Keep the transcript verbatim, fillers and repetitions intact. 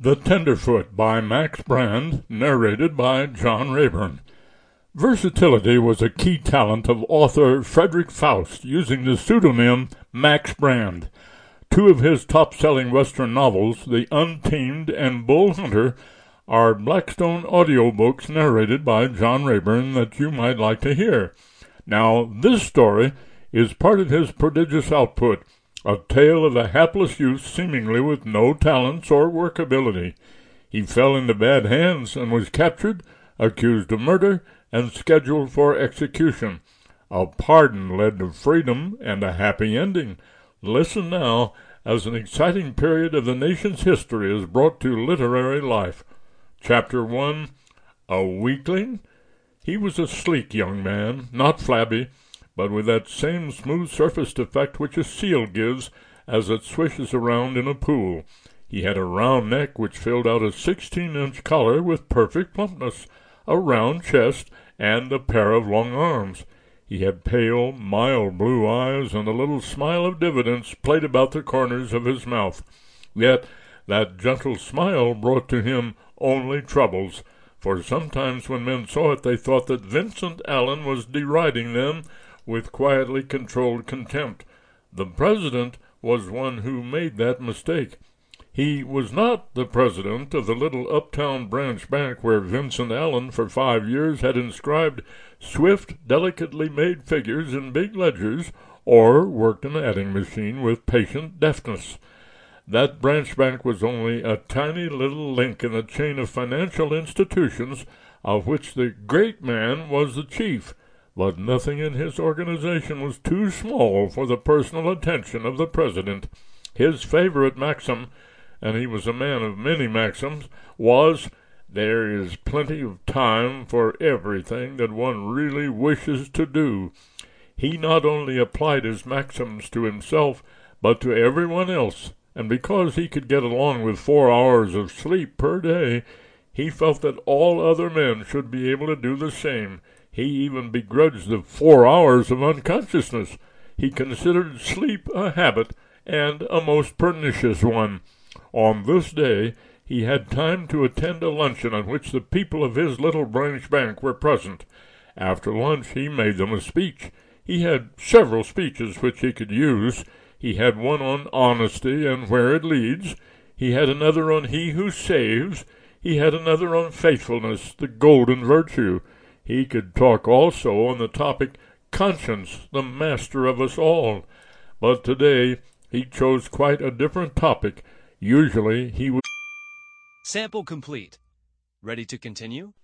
The Tenderfoot by Max Brand, narrated by John Rayburn. Versatility was a key talent of author Frederick Faust, using the pseudonym Max Brand. Two of his top-selling Western novels, The Untamed and Bull Hunter, are Blackstone audiobooks narrated by John Rayburn that you might like to hear. Now, this story is part of his prodigious output, a tale of a hapless youth seemingly with no talents or workability. He fell into bad hands and was captured, accused of murder, and scheduled for execution. A pardon led to freedom and a happy ending. Listen now as an exciting period of the nation's history is brought to literary life. Chapter one, A Weakling? He was a sleek young man, not flabby, but with that same smooth-surfaced effect which a seal gives as it swishes around in a pool. He had a round neck which filled out a sixteen-inch collar with perfect plumpness, a round chest, and a pair of long arms. He had pale, mild blue eyes, and a little smile of diffidence played about the corners of his mouth. Yet that gentle smile brought to him only troubles, for sometimes when men saw it they thought that Vincent Allen was deriding them with quietly controlled contempt. The president was one who made that mistake. He was not the president of the little uptown branch bank where Vincent Allen for five years had inscribed swift, delicately made figures in big ledgers, or worked an adding machine with patient deftness. That branch bank was only a tiny little link in the chain of financial institutions of which the great man was the chief. But nothing in his organization was too small for the personal attention of the president. His favorite maxim, and he was a man of many maxims, was, "There is plenty of time for everything that one really wishes to do." He not only applied his maxims to himself, but to everyone else, and because he could get along with four hours of sleep per day, he felt that all other men should be able to do the same. He even begrudged the four hours of unconsciousness. He considered sleep a habit, and a most pernicious one. On this day he had time to attend a luncheon at which the people of his little branch bank were present. After lunch he made them a speech. He had several speeches which he could use. He had one on honesty and where it leads. He had another on he who saves. He had another on faithfulness, the golden virtue. He could talk also on the topic conscience, the master of us all. But today he chose quite a different topic. Usually he would... Sample complete. Ready to continue?